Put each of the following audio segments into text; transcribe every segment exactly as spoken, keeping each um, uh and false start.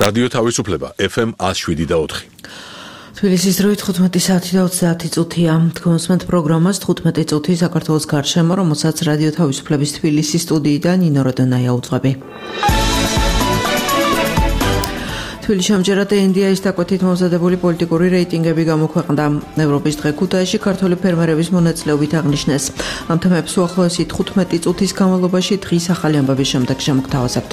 რადიო თავისუფლება ეფ ემ one oh seven და four. თბილისის დროით თხუთმეტი საათი და ოცდაათი წუთია. თქვენსმენთ პროგრამას თხუთმეტი წუთი საქართველოს გარშემო, რომელსაც რადიო თავისუფლების თბილისის სტუდიიდან ნინო როდონაია უძღვები. თბილისში ამჯერად ენ დი ეის დაკვეთით მომზადებული პოლიტიკური რეიტინგები გამოქვეყნდა. ევროპის დღე ქუთაისში ქართველი ფერმერების მონაწილეობით აღნიშნეს. ამ თემებს უახლოესი თხუთმეტი წუთის განმავლობაში დღის ახალი ამბების შემდეგ შემოგთავაზებთ.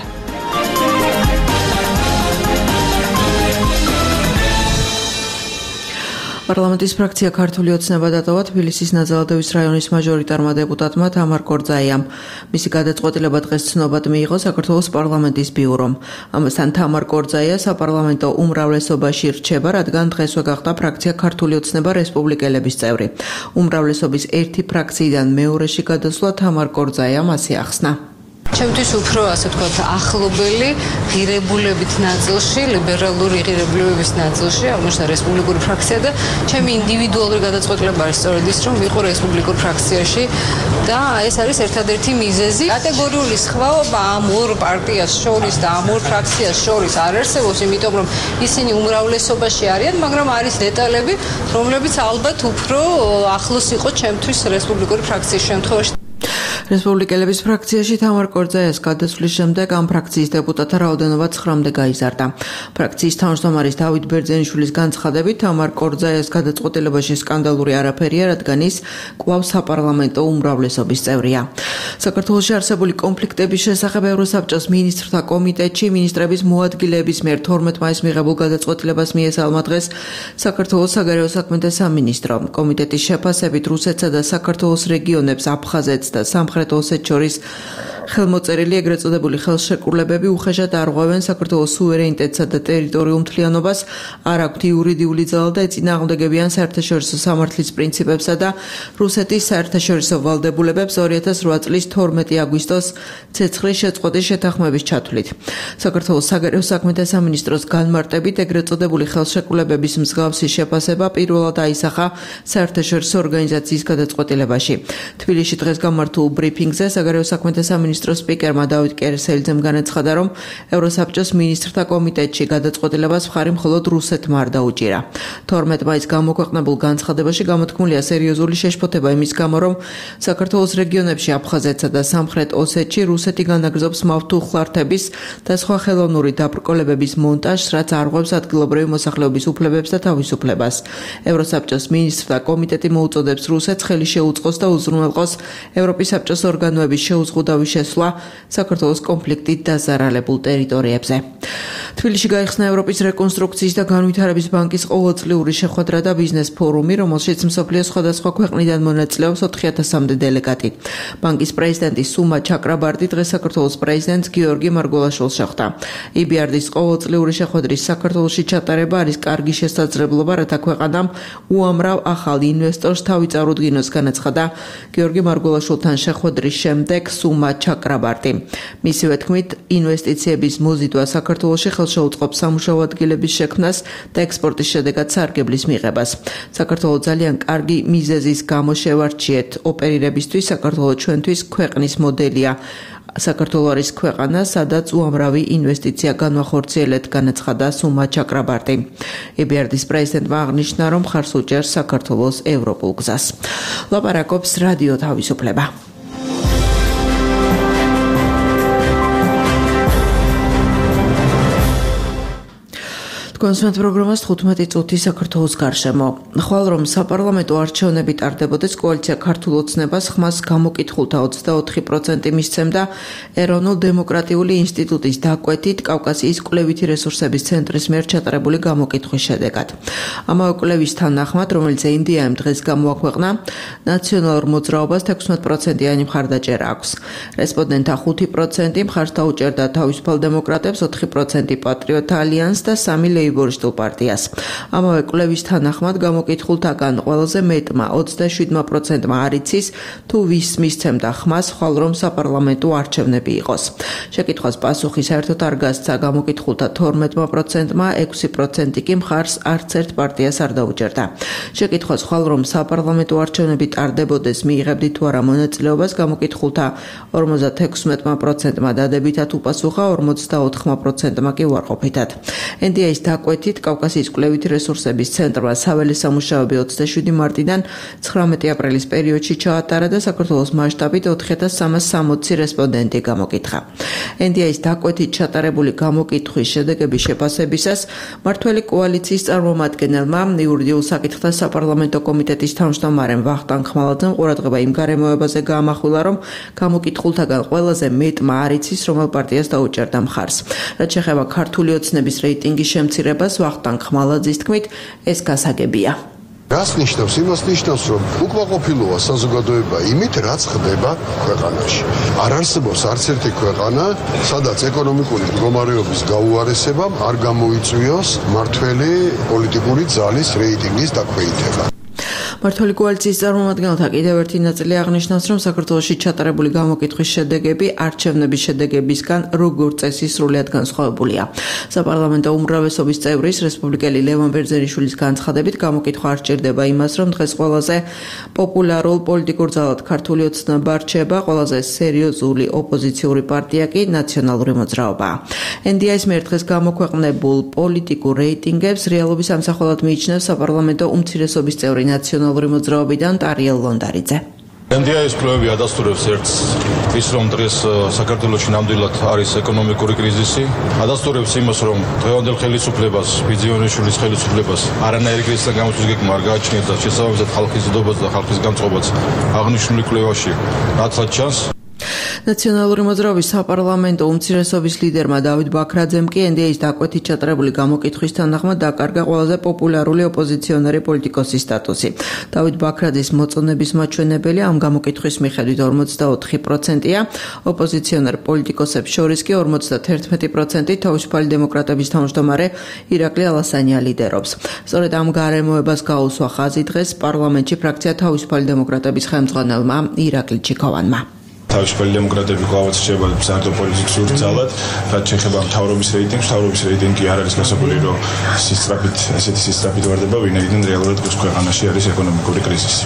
პარლამენტის ფრაქცია ქართული ოცნება დატოვა თბილისის ნაძალადევის რაიონის მაჟორიტარმა დეპუტატმა თამარ კორძაიამ. მისი გადაწყვეტილება დღეს ცნობად მიიღო საქართველოს პარლამენტის ბიურომ. ამასთან თამარ კორძაია საპარლამენტო უმრავლესობაში რჩება, რადგან დღესვე გახდა ფრაქცია ქართული ოცნება რესპუბლიკელების წევრი. უმრავლესობის ერთი ფრაქციიდან მეორეში გადასვლა თამარ კორძაიამ ასე ახსნა. ჩემთვის უფრო ასე ვთქვათ ახლობელი ღირებულებით ნაწილში, ლიბერალური ღირებულებების ნაწილში აღმოჩნდა რესპუბლიკური ფრაქცია და ჩემი ინდივიდუალური გადაწყვეტილება არის სწორედ ის, რომ ვიყო რესპუბლიკურ ფრაქციაში და ეს არის ერთადერთი მიზეზი. კატეგორიული სხვაობა ამ ორ პარტიას შორის და ამ ორ ფრაქციას შორის არ არსებობს, იმიტომ რომ ისინი უმრავლესობაში არიან, მაგრამ არის დეტალები, რომლებიც ალბათ უფრო ახლოს იყო ჩემთვის რესპუბლიკური ფრაქციის შემთხვევაში. რესპუბლიკელების ფრაქციაში თამარ კორძაიას გადასვლის შემდეგ ამ ფრაქციის დეპუტატთა რაოდენობა ცხრამდე გაიზარდა. ფრაქციის თავმჯდომარის დავით ბერძენიშვილის განცხადებით, თამარ კორძაიას გადაწყვეტილებაში სკანდალური არაფერია, რადგან ის კვლავ საპარლამენტო უმრავლესობის წევრია. საქართველოში არსებული კონფლიქტების შესახებ ევროსაბჭოს მინისტრთა კომიტეტში მინისტრების მოადგილეების მიერ თორმეტ მაისს მიღებულ გადაწყვეტილებას მიესალმა დღეს საქართველოს საგარეო საქმეთა სამინისტრო. კომიტეტის შეფასებით რუსეთსა და საქართველოს რეგიონებს აფხაზეთს და სამხრეთ ოსეთს შორის ხელმოწერილი ეგრეთ წოდებული ხელშეკრულებები უხეშად არღვევენ საქართველოს სუვერენიტეტსა და ტერიტორიულ მთლიანობას, არ აქვთ იურიდიული ძალა და ეწინააღმდეგებიან საერთაშორისო სამართლის პრინციპებსა და რუსეთის საერთაშორისო ვალდებულებებს ორი ათას რვა წლის თორმეტი აგვისტოს ცეცხლის შეწყვეტის შეთანხმების ჩათვლით. საქართველოს საგარეო საქმეთა სამინისტროს განმარტებით ეგრეთ წოდებული ხელშეკრულებების მსგავსი შეფასება პირველად აისახა საერთაშორისო ორგანიზაციის გადაწყვეტილებაში. თბილისში დღეს გამართულ ბრიფინგზე საგარეო საქმეთა სამინისტროს სპიკერმა დავით კერესელიძემ განაცხადა, რომ ევროსაბჭოს მინისტრთა კომიტეტში გადაწყვეტილებას მხარი მხოლოდ რუსეთმა არ დაუჭირა. თორმეტ მაისს გამოქვეყნებულ განცხადებაში გამოთქმულია სერიოზული შეშფოთება იმის გამო, რომ საქართველოს რეგიონებში აფხაზეთსა და სამხრეთ ოსეთში რუსეთი განაგრძობს მავთულხლართების და სხვა ხელოვნური დაბრკოლებების მონტაჟს, რაც არღვევს ადგილობრივი მოსახლეობის უფლებებს და თავისუფლებას. ევროსაბჭოს მინისტრთა კომიტეტი მოუწოდებს რუსეთს ხელი შეუწყოს და უზრუნველყოს ევროპის საბჭოს ორგანოების შეუზღუდავი შესვლა საქართველოს კონფლიქტით დაზარალებულ ტერიტორიებზე. თბილისში გაიხსნა ევროპის რეკონსტრუქციის და განვითარების ბანკის ყოველწლიური შეხვედრა და ბიზნეს ფორუმი, რომელშიც მსოფლიოს სხვადასხვა ქვეყნიდან მონაწილეობს ოთხი ათასამდე დელეგატი. ბანკის პრეზიდენტი სუმა ჩაკრაბარტი დღეს საქართველოს პრეზიდენტს გიორგი მარგველაშვილს შეხვდა. ი ბი არ დის ყოველწლიური შეხვედრის საქართველოში ჩატარება არის კარგი შესაძლებლობა, რათა ქვეყანამ უამრავ ახალ ინვესტორს თავი წარუდგინოს, განაცხადა გიორგი მარგველაშვილთან შეხვედრის შემდეგ სუმა ჩაკრაბარტი. მისივე თქმით, ინვესტიციების მოზიდვა საქართველოში ხელშეუწყობს სამუშაო ადგილების შექმნას და ექსპორტის შედეგად სარგებლის მიღებას. საქართველოს ძალიან კარგი მიზეზის გამო შევარჩიეთ ოპერირებისთვის, საქართველოს ჩვენთვის ქვეყნის მოდელია. საქართველოს არის ქვეყანა, სადაც უამრავი ინვესტიცია განვახორციელეთ, განაცხადა სუმა ჩაკრაბარტი. ი ბი არ დის პრეზიდენტმა აღნიშნა, რომ მხარს უჭერს საქართველოს ევროპულ გზას. ლაპარაკობს რადიო თავისუფლება. კონსულტ პროგრამას თხუთმეტი წუთი საქართველოს გარშემო. ხვალ რომ საპარლამენტო არჩევნები ტარდებოდეს, კოალიცია ქართულ ოცნებას ხმას გამოკითხულთა ოცდაოთხი პროცენტი მისცემდა ეროვნულ დემოკრატიული ინსტიტუტის დაკვეთით კავკასიის კვლევითი რესურსების ცენტრის მიერ ჩატარებული გამოკითხვის შედეგად. ამავე კვლევის თანახმად, რომელიც ენ დი ეიმ დღეს გამოაქვეყნა, ნაციონალურ მოძრაობას თექვსმეტ პროცენტიანი მხარდაჭერა აქვს. რესპონდენტთა ხუთი პროცენტი მხარს დაუჭერდა თავისუფალ დემოკრატებს, ოთხი პროცენტი პატრიოტთა ალიანსს და სამი ლეიბორისტულ პარტიას. ამავე კვლევის თანახმად გამოკითხულთაგან ყველაზე მეტმა ოცდაშვიდმა პროცენტმა არ იცის თუ ვის მისცემდა ხმას ხვალ რომ საპარლამენტო არჩევნები იყოს. შეკითხვას პასუხი საერთოდ არ გასცა გამოკითხულთა თორმეტმა პროცენტმა, ექვსი პროცენტი კი მხარს არც ერთ პარტიას არ დაუჭერდა. შეკითხვას ხვალ რომ საპარლამენტო არჩევნები ტარდებოდეს მიიღებდი თუ არა მონაწილეობას გამოკითხულთა ორმოცდაექვსმეტმა პროცენტმა დადებითად უპასუხა, ორმოცდაოთხმა პროცენტმა კი უარყოფითად. ენ დი ეის დაკვეთით კავკასიის კვლევითი რესურსების ცენტრმა საველე სამუშაოები ოცდაშვიდი მარტიდან ცხრამეტი აპრილის პერიოდში ჩაატარა და საქართველოს მასშტაბით ოთხი ათას სამას სამოცი რესპონდენტი გამოკითხა. ენ დი ეის დაკვეთით ჩატარებული გამოკითხვის შედეგების შეფასებისას მართველი კოალიციის წარმომადგენელმა იურიდიულ საკითხთა საპარლამენტო კომიტეტის თავმჯდომარემ ვახტანგ ხმალაძემ ყურადღება იმ გარემოებაზე გაამახვილა, რომ გამოკითხულთაგან ყველაზე მეტმა არ იცის რომელ პარტიას დაუჭერდა მხარს. რაც შეეხება ქართული ოცნების რეიტინგის შემცირებას, ვახტანგ ხმალაძის თქმით, ეს გასაგებია. რას ნიშნავს? იმას ნიშნავს, რომ უკმაყოფილოა საზოგადოება იმით, რაც ხდება ქვეყანაში. არ არსებობს არც ერთი ქვეყანა, სადაც ეკონომიკური მდგომარეობის გაუარესებამ არ გამოიწვიოს მართველი პოლიტიკური ძალის რეიტინგის დაქვეითება. მართველი კოალიციის წარმომადგენელთა კიდევ ერთი ნაწილი აღნიშნავს, რომ საქართველოში ჩატარებული გამოკითხვის შედეგები არჩევნების შედეგებისგან როგორც წესი სრულიად განსხვავებულია. საპარლამენტო უმრავლესობის წევრის რესპუბლიკელი ლევან ბერძენიშვილის განცხადებით გამოკითხვა არ სჭირდება იმას, რომ დღეს ყველაზე პოპულარულ პოლიტიკურ ძალად ქართული ოცნება რჩება, ყველაზე სერიოზული ოპოზიციური პარტია კი ნაციონალური მოძრაობაა. ენ დი ეის მიერ დღეს გამოქვეყნებულ პოლიტიკურ რეიტინგებს რეალობის ამსახველად მიიჩნევს საპარლამენტო უმცირესობის წევრი ნაციონალური მოძრაობიდან ტარიელ ლონდარიძე. ენ დი ეის კვლევები ადასტურებს ერთს ის, რომ დღეს საქართველოში ნამდვილად არის ეკონომიკური კრიზისი. ადასტურებს იმას, რომ დღევანდელ ხელისუფლებას, ბიძიონიშვილის ხელისუფლებას არანაირი კრიზისთან გამოსვლის გეგმა არ გააჩნიათ და შესაბამისად ხალხის ზრდობას და ხალხის გამწყობაც აღნიშნული კვლევაში ნათლად ჩანს. ნაციონალური მოძრაობის საპარლამენტო უმცირესობის ლიდერმა დავით ბაქრაძემ კი ენ დი ეის დაკვეთით ჩატარებული გამოკითხვის თანახმად დაკარგა ყველაზე პოპულარული ოპოზიციონერი პოლიტიკოსის სტატუსი. დავით ბაქრაძის მოწონების მაჩვენებელი ამ გამოკითხვის მიხედვით ორმოცდაოთხი პროცენტია, ოპოზიციონერ პოლიტიკოსებს შორის კი ორმოცდაერთმეტი პროცენტი თავისუფალი დემოკრატების თავმჯდომარე ირაკლი ალასანია ლიდერობს. სწორედ ამ გარემოებას გაუსვა ხაზი დღეს პარლამენტში ფრაქცია თავისუფალი დემოკრატების ხელმძღვანელმა ირაკლი ჩიქოვანმა. თავისუფალი დემოკრატები კვლავაც რჩება საერთო პოლიტიკურ ძალად, რაც შეეხება მთავრობის რეიტინგს, მთავრობის რეიტინგი არ არის გასაგები, რომ სისწრაფით, ესეთი სისწრაფით ვარდება, ვინაიდან რეალურად ქვეყანაში არის ეკონომიკური კრიზისი.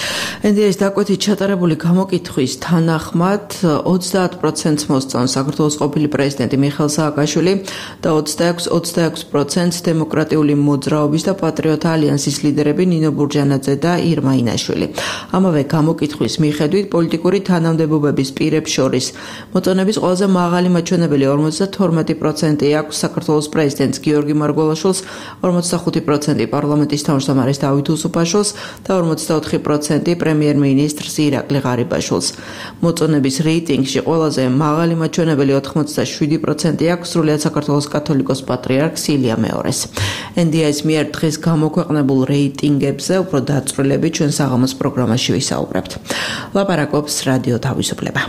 ენ დი ეის დაკვეთით ჩატარებული გამოკითხვის თანახმად ოცდაათ პროცენტს მოსწონს საქართველოს ყოფილი პრეზიდენტი მიხეილ სააკაშვილი და ოცდაექვსი პროცენტს დემოკრატიული მოძრაობის და პატრიოტთა ალიანსის ლიდერები ნინო ბურჯანაძე და ირმა ინაშვილი. ამავე გამოკითხვის მიხედვით პოლიტიკური თანამდებობების პირებს შორის მოწონების ყველაზე მაღალი მაჩვენებელი ორმოცდათორმეტი პროცენტი აქვს საქართველოს პრეზიდენტს გიორგი მარგველაშვილს, ორმოცდახუთი პროცენტი პარლამენტის თავმჯდომარეს დავით უსუფაშვილს და ორმოცდაოთხი პროცენტი პრემიერ-მინისტრს ირაკლი ღარიბაშვილს. მოწონების რეიტინგში ყველაზე მაღალი მაჩვენებელი ოთხმოცდაშვიდი პროცენტი აქვს სრულიად საქართველოს კათოლიკოს პატრიარქს ილია მეორეს. ენ დი ეის მიერ დღეს გამოქვეყნებულ რეიტინგებზე უფრო დაწვრილებით ჩვენ საღამოს პროგრამაში ვისაუბრებთ. ლაპარაკობს რადიო თავისუფლება.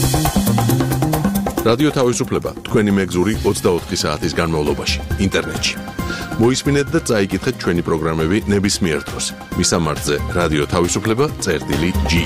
რადიო თავისუფლება თქვენი მეგზური ოცდაოთხი საათის განმავლობაში ინტერნეტში. მოისმინეთ და წაიკითხეთ ჩვენი პროგრამები ნებისმიერ დროს. მისამართზე რადიო თავისუფლება წერტილი ჯი.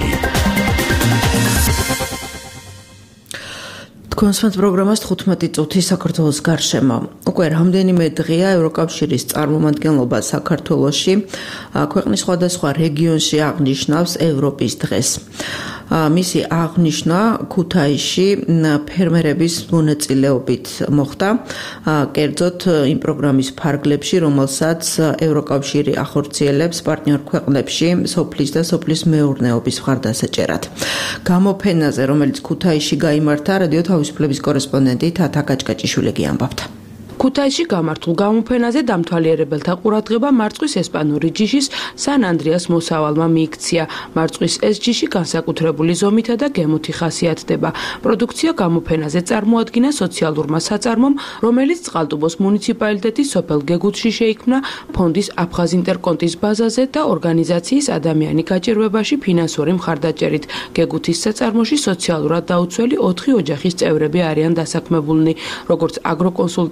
კონსვენთ პროგრამას თხუთმეტი წუთი საქართველოს გარშემო. უკვე რამდენიმე დღეა ევროკავშირის წარმომადგენლობა საქართველოში ქვეყნის სხვადასხვა რეგიონში აღნიშნავს ევროპის დღეს. მისი აღნიშვნა ქუთაისში ფერმერების მონაწილეობით მოხდა, კერძოდ იმ პროგრამის ფარგლებში, რომელსაც ევროკავშირი ახორციელებს პარტნიორ ქვეყნებში სოფლის და სოფლის მეურნეობის მხარდასაჭერად. გამოფენაზე, რომელიც ქუთაისში გაიმართა, რადიო თავისუფლების კორესპონდენტი თათა კაჭკაჭიშვილი გიამბობდა. ქუთაისში გამართულ გამოფენაზე დამთვალიერებელთა ყურადღება მარწყვის ესპანური ჯიშის სან ანდრეას მოსავალმა მიიქცია. მარწყვის ეს ჯიში განსაკუთრებული ზომითა და გემოთი ხასიათდება. პროდუქცია გამოფენაზე წარმოადგინა სოციალურმა საწარმომ, რომელიც წყალტუბოს მუნიციპალიტეტის სოფელ გეგუთში შეიქმნა ფონდის აფხაზ ინტერკონტის ბაზაზე და ორგანიზაციის ადამიანი გაჭირვებაში ფინანსური მხარდაჭერით. გეგუთის საწარმოში სოციალურად დაუცველი ოთხი ოჯახის წევრები არიან დასაქმებულნი, როგორც აგროკონსულტანტი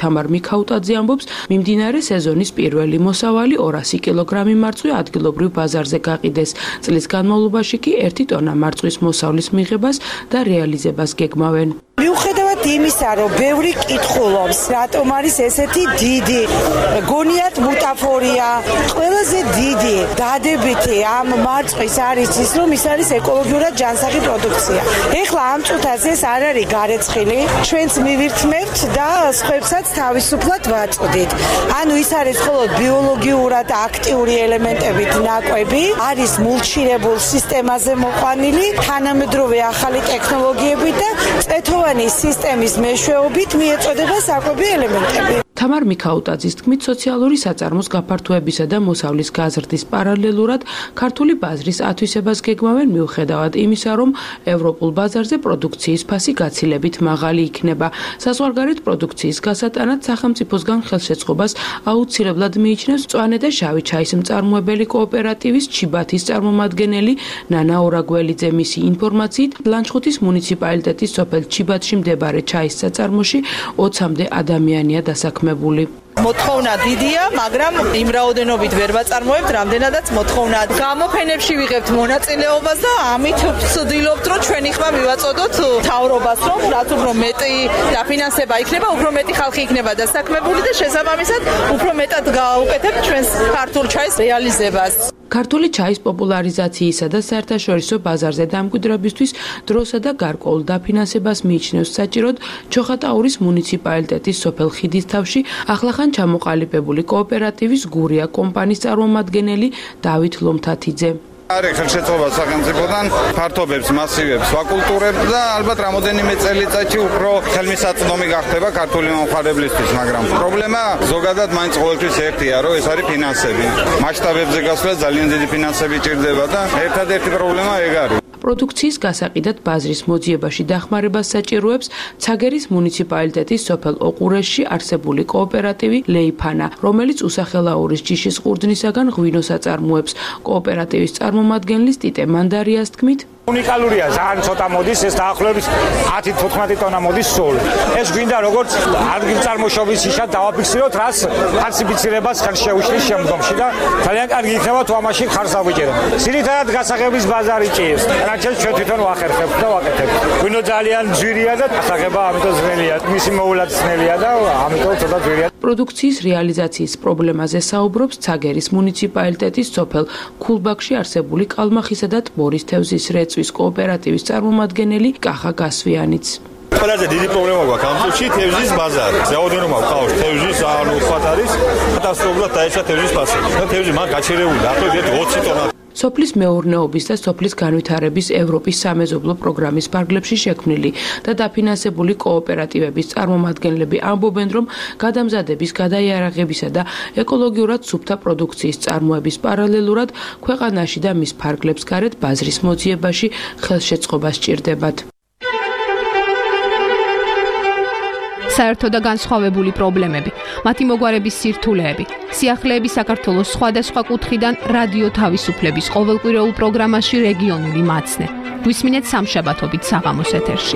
თამარ მიქაუტაძე ამბობს, მიმდინარე სეზონის პირველი მოსავალი ორასი კილოგრამი მარწყვი ადგილობრივ ბაზარზე გაყიდეს. წლის განმავლობაში კი ერთი ტონა მარწვის მოსავლის მიღებას და რეალიზებას გეგმავენ. მიუხედავად იმისა, რომ ბევრი კითხულობს, რატომ არის ესეთი დიდი, გონიათ ბუტაფორია, ყველაზე დიდი დადებითი ამ მარწყვის არის ის, რომ ის არის ეკოლოგიურად ჯანსაღი პროდუქცია. ეხლა ამ წუთას ეს არ არის გარეცხილი, ჩვენც მივირთმევთ და სხვებსაც თავისუფლად ვაწვდით. ანუ ის არის მხოლოდ ბიოლოგიურად აქტიური ელემენტებით ნაკვები, არის მულჩირებულ სისტემაზე მოყვანილი, თანამედროვე ახალი ტექნოლოგიებით და წეთოვანი სისტემის მეშვეობით მიეწოდება საკვები ელემენტები. თამარ მიქაუტაძის თქმით, სოციალური საწარმოს გაფართოებისა და მოსავლის გაზრდის პარალელურად ქართული ბაზრის ათვისებას გეგმავენ მიუხედავად იმისა, რომ ევროპულ ბაზარზე პროდუქციის ფასი გაცილებით მაღალი იქნება. საზღვარგარეთ პროდუქციის გასატანად სახელმწიფოსგან ხელშეწყობას აუცილებლად მიიჩნევს მწვანე და შავი ჩაის მწარმოებელი კოოპერატივის ჩიბათის წარმომადგენელი ნანა ორაგველიძე. მისი ინფორმაციით, ლანჩხუთის მუნიციპალიტეტის სოფელ ჩიბათში მდებარე ჩაის საწარმოში ოცამდე ადამიანია დასაქმებული. მოთხოვნა დიდია, მაგრამ იმ რაოდენობით ვერ ვაწარმოებთ, რამდენადაც მოთხოვნა. გამოფენებში ვიღებთ მონაწილეობას და ამით ვცდილობთ, რომ ჩვენი ხმა მივაწოდოთ მთავრობას, რომ რაც უფრო მეტი დაფინანსება იქნება, უფრო მეტი ხალხი იქნება დასაქმებული და შესაბამისად უფრო მეტად გავუკეთებთ ჩვენს ქართულ ჩაის რეალიზებას. ქართული ჩაის პოპულარიზაციისა და საერთაშორისო ბაზარზე დამკვიდრებისთვის დროსა და გარკვეულ დაფინანსებას მიიჩნევს საჭიროდ ჩოხატაურის მუნიციპალიტეტის სოფელ ხიდისთავში ახლახან ჩამოყალიბებული კოოპერატივის გურია კომპანიის წარმომადგენელი დავით ლომთათიძე. არის ხელშეწყობა სახელმწიფოდან ფართობებს, მასივებს ვაკულტურებთ და ალბათ რამოდენიმე წელიწადში უფრო ხელმისაწვდომი გახდება ქართული მომხმარებლისთვის, მაგრამ პრობლემა ზოგადად მაინც ყოველთვის ერთია, რომ ეს არის ფინანსები. მასშტაბებზე გასვლა ძალიან დიდი ფინანსები ჭირდება და ერთადერთი პრობლემა ეგ არის. პროდუქციის გასაყიდად ბაზრის მოძიებაში დახმარებას საჭიროებს ცაგერის მუნიციპალიტეტის სოფელ ოყურესში არსებული კოოპერატივი ლეიფანა, რომელიც უსახელაურის ჯიშის ყურძნისაგან ღვინოს აწარმოებს. კოოპერატივის წარმომადგენლის ტიტე მანდარიას თქმით, უნიკალურია, ძალიან ცოტა მოდის, ეს დაახლოებით ათი თოთხმეტი ტონა მოდის სულ. ეს გვინდა როგორც ადგილწარმოშობის იშად დავაფიქსიროთ, რაც ფალსიფიცირებას ხელს შეუშლის შემდგომში და ძალიან კარგი იქნება თუ ამაში ხარს დავიჭეროთ. ძირითადად გასაღების ბაზარი ჭირს, რაც ჩვენ თვითონ ვახერხებთ და ვაკეთებთ. ღვინო ძალიან ძვირია და გასაღება ამიტომ ძნელია, მისი მოულაც ძნელია და ამიტომ ცოტა ძვირია. პროდუქციის რეალიზაციის პრობლემაზე საუბრობს ცაგერის მუნიციპალიტეტის სოფელ ქულბაქში არსებული კალმახისა და ტბორის თევზის რეწვის კოოპერატივის წარმომადგენელი კახა გასვიანიც. ყველაზე დიდი პრობლემა გვაქვს ამ წუთში თევზის ბაზარი. რაოდენობა გვყავს თევზის, ანუ უხვად არის კატასტროფულად დაეცა თევზის ფასი. და თევზი მაგ გაჩერებული დაახლოებით ოცი ტონა. სოფლის მეურნეობის და სოფლის განვითარების ევროპის სამეზობლო პროგრამის ფარგლებში შექმნილი და დაფინანსებული კოოპერატივების წარმომადგენლები ამბობენ, რომ გადამზადების, გადაიარაღებისა და ეკოლოგიურად სუფთა პროდუქციის წარმოების პარალელურად ქვეყანაში და მის ფარგლებს გარეთ ბაზრის მოძიებაში ხელშეწყობა სჭირდებათ. საერთო და განსხვავებული პრობლემები, მათი მოგვარების სირთულეები, სიახლეები საქართველოს სხვადასხვა კუთხიდან რადიო თავისუფლების ყოველკვირეულ პროგრამაში რეგიონული მაცნე. გვისმინეთ სამშაბათობით საღამოს ეთერში.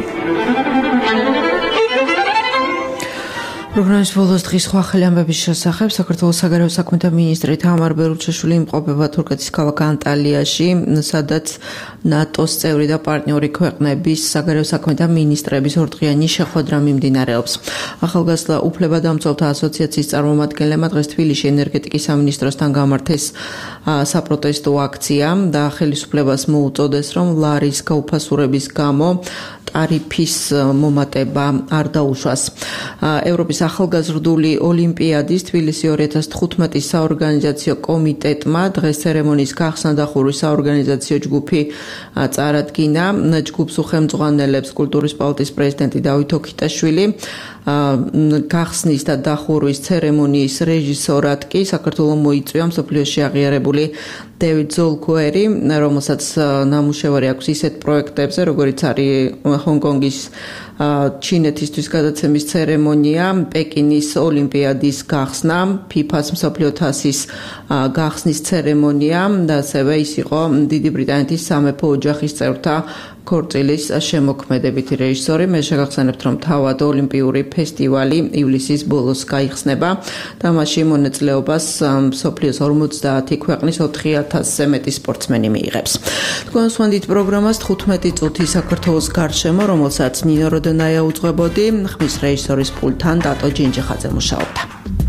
პროგრამის ბოლოს დღის სხვა ახალი ამბების შესახებ საქართველოს საგარეო საქმეთა მინისტრი თამარ ბერუჩაშვილი იმყოფება თურქეთის ქალაქ ანტალიაში, სადაც ნატოს წევრი და პარტნიორი ქვეყნების საგარეო საქმეთა მინისტრების ორდღიანი შეხვედრა მიმდინარეობს. ახალგაზრდა უფლებადამცველთა ასოციაციის წარმომადგენლებმა დღეს თბილისში ენერგეტიკის სამინისტროსთან გამართეს საპროტესტო აქცია და ხელისუფლებას მოუწოდეს, რომ ლარის გაუფასურების გამო ტარიფის მომატება არ დაუშვას. ევროპის ახალგაზრდული ოლიმპიადის თბილისი ორი ათას თხუთმეტის საორგანიზაციო კომიტეტმა დღეს ცერემონიის გახსნა და ხურვის საორგანიზაციო ჯგუფი წარადგინა. ჯგუფს უხელმძღვანელებს კულტურის პალატის პრეზიდენტი დავით ოქიტაშვილი. გახსნის და დახურვის ცერემონიის რეჟისორად კი საქართველოს მოიწვია მსოფლიოში აღიარებული დევიდ ზოლკუერი, რომელსაც ნამუშევარი აქვს ისეთ პროექტებზე, როგორიც არის ჰონგ-კონგის ჩინეთისთვის გადაცემის ცერემონია, პეკინის ოლიმპიადის გახსნა, ფიფას მსოფლიო თასის გახსნის ცერემონია და ასევე ის იყო დიდი ბრიტანეთის სამეფო ოჯახის წევრთა ქორწილის შემოქმედებითი რეჟისორი. მე შეგახსენებთ, რომ თავად ოლიმპიური ფესტივალი ივლისის ბოლოს გაიხსნება და მასში მონაწილეობას მსოფლიოს ორმოცდაათი ქვეყნის ოთხი ათასზე მეტი სპორტსმენი მიიღებს. თქვენ სვანდით პროგრამას თხუთმეტი წუთი საქართველოს გარშემო, რომელსაც ნინო როდონაია უძღვებოდი, ხმის რეჟისორის პულტთან დატო ჯინჯიხაძე მუშაობდა.